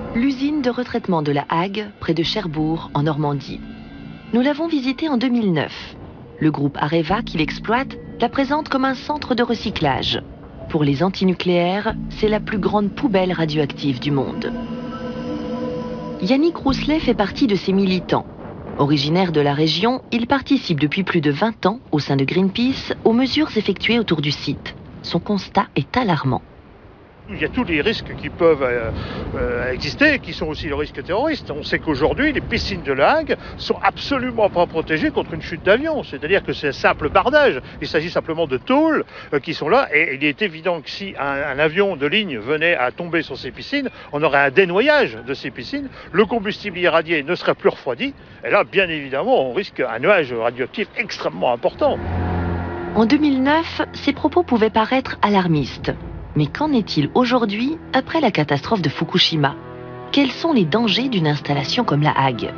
l'usine de retraitement de la Hague, près de Cherbourg, en Normandie. Nous l'avons visitée en 2009. Le groupe Areva, qui l'exploite, la présente comme un centre de recyclage. Pour les antinucléaires, c'est la plus grande poubelle radioactive du monde. Yannick Rousselet fait partie de ces militants. Originaire de la région, il participe depuis plus de 20 ans, au sein de Greenpeace, aux mesures effectuées autour du site. Son constat est alarmant. Il y a tous les risques qui peuvent exister, qui sont aussi le risque terroriste. On sait qu'aujourd'hui, les piscines de la Hague sont absolument pas protégées contre une chute d'avion. C'est-à-dire que c'est un simple bardage. Il s'agit simplement de tôles qui sont là. Et il est évident que si un avion de ligne venait à tomber sur ces piscines, on aurait un dénoyage de ces piscines. Le combustible irradié ne serait plus refroidi. Et là, bien évidemment, on risque un nuage radioactif extrêmement important. En 2009, ces propos pouvaient paraître alarmistes. Mais qu'en est-il aujourd'hui, après la catastrophe de Fukushima? Quels sont les dangers d'une installation comme la Hague?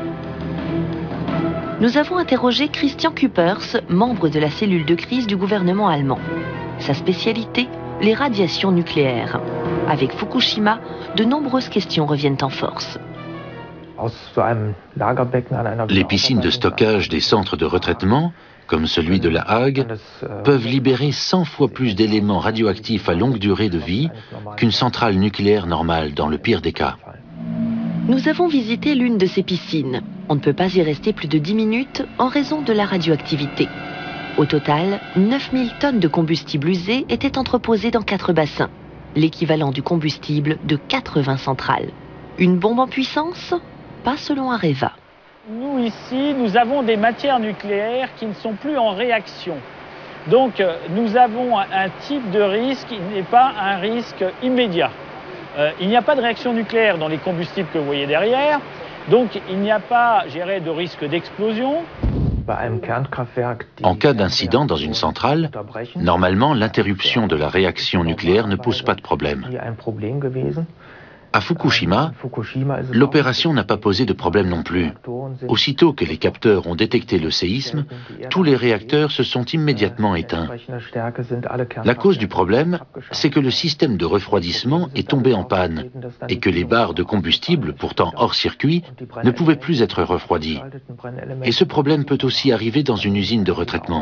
Nous avons interrogé Christian Küppers, membre de la cellule de crise du gouvernement allemand. Sa spécialité, les radiations nucléaires. Avec Fukushima, de nombreuses questions reviennent en force. Les piscines de stockage des centres de retraitement, comme celui de la Hague, peuvent libérer 100 fois plus d'éléments radioactifs à longue durée de vie qu'une centrale nucléaire normale, dans le pire des cas. Nous avons visité l'une de ces piscines. On ne peut pas y rester plus de 10 minutes en raison de la radioactivité. Au total, 9000 tonnes de combustible usé étaient entreposées dans 4 bassins, l'équivalent du combustible de 80 centrales. Une bombe en puissance? Pas selon Areva. Nous, ici, nous avons des matières nucléaires qui ne sont plus en réaction. Donc, nous avons un type de risque qui n'est pas un risque immédiat. Il n'y a pas de réaction nucléaire dans les combustibles que vous voyez derrière. Donc, il n'y a pas, je dirais, de risque d'explosion. En cas d'incident dans une centrale, normalement, l'interruption de la réaction nucléaire ne pose pas de problème. À Fukushima, l'opération n'a pas posé de problème non plus. Aussitôt que les capteurs ont détecté le séisme, tous les réacteurs se sont immédiatement éteints. La cause du problème, c'est que le système de refroidissement est tombé en panne et que les barres de combustible, pourtant hors circuit, ne pouvaient plus être refroidies. Et ce problème peut aussi arriver dans une usine de retraitement.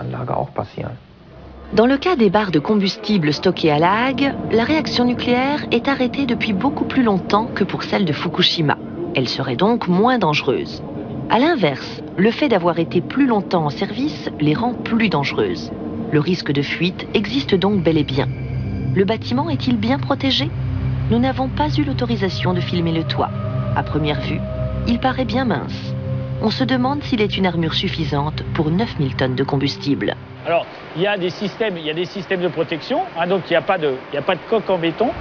Dans le cas des barres de combustible stockées à la Hague, la réaction nucléaire est arrêtée depuis beaucoup plus longtemps que pour celle de Fukushima. Elle serait donc moins dangereuse. A l'inverse, le fait d'avoir été plus longtemps en service les rend plus dangereuses. Le risque de fuite existe donc bel et bien. Le bâtiment est-il bien protégé? Nous n'avons pas eu l'autorisation de filmer le toit. À première vue, il paraît bien mince. On se demande s'il est une armure suffisante pour 9000 tonnes de combustible. Alors, il y a des systèmes de protection, hein, donc il n'y a pas de coque en béton.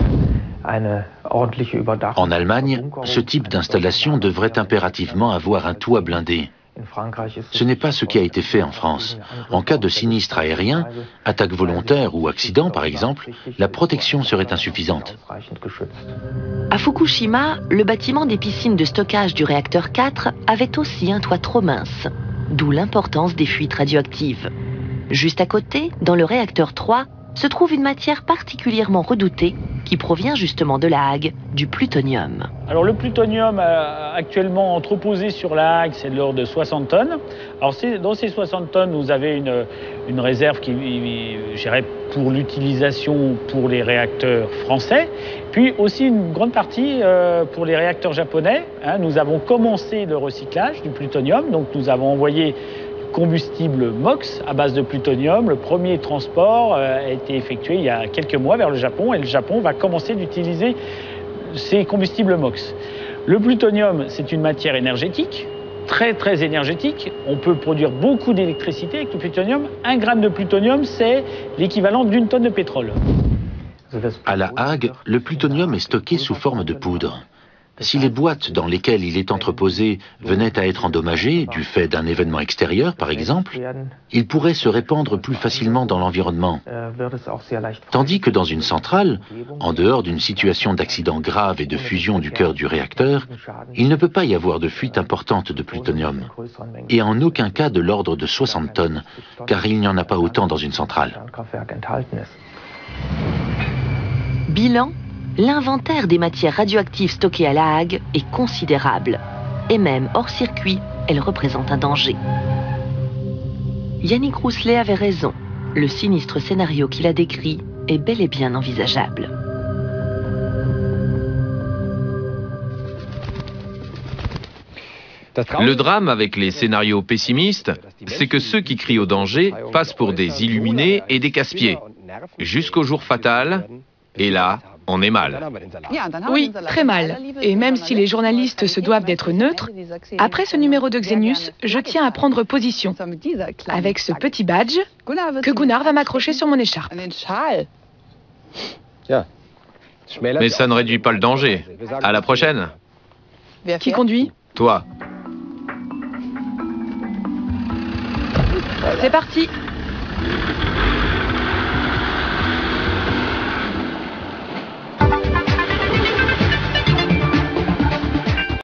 En Allemagne, ce type d'installation devrait impérativement avoir un toit blindé. Ce n'est pas ce qui a été fait en France. En cas de sinistre aérien, attaque volontaire ou accident par exemple, la protection serait insuffisante. À Fukushima, le bâtiment des piscines de stockage du réacteur 4 avait aussi un toit trop mince, d'où l'importance des fuites radioactives. Juste à côté, dans le réacteur 3, se trouve une matière particulièrement redoutée qui provient justement de la Hague, du plutonium. Alors le plutonium actuellement entreposé sur la Hague, c'est de l'ordre de 60 tonnes. Alors dans ces 60 tonnes, vous avez une réserve qui, je dirais, pour l'utilisation pour les réacteurs français, puis aussi une grande partie pour les réacteurs japonais. Hein, nous avons commencé le recyclage du plutonium, donc nous avons envoyé combustible MOX à base de plutonium. Le premier transport a été effectué il y a quelques mois vers le Japon et le Japon va commencer d'utiliser ces combustibles MOX. Le plutonium, c'est une matière énergétique, très énergétique. On peut produire beaucoup d'électricité avec le plutonium. 1 gramme de plutonium, c'est l'équivalent d'1 tonne de pétrole. À la Hague, le plutonium est stocké sous forme de poudre. Si les boîtes dans lesquelles il est entreposé venaient à être endommagées, du fait d'un événement extérieur par exemple, il pourrait se répandre plus facilement dans l'environnement. Tandis que dans une centrale, en dehors d'une situation d'accident grave et de fusion du cœur du réacteur, il ne peut pas y avoir de fuite importante de plutonium. Et en aucun cas de l'ordre de 60 tonnes, car il n'y en a pas autant dans une centrale. Bilan, L'inventaire des matières radioactives stockées à La Hague est considérable. Et même hors circuit, elles représentent un danger. Yannick Rousselet avait raison. Le sinistre scénario qu'il a décrit est bel et bien envisageable. Le drame avec les scénarios pessimistes, c'est que ceux qui crient au danger passent pour des illuminés et des casse-pieds, jusqu'au jour fatal, et là, on est mal. Oui, très mal. Et même si les journalistes se doivent d'être neutres, après ce numéro de Xenius, je tiens à prendre position, avec ce petit badge que Gunnar va m'accrocher sur mon écharpe. Mais ça ne réduit pas le danger. À la prochaine. Qui conduit? Toi. C'est parti.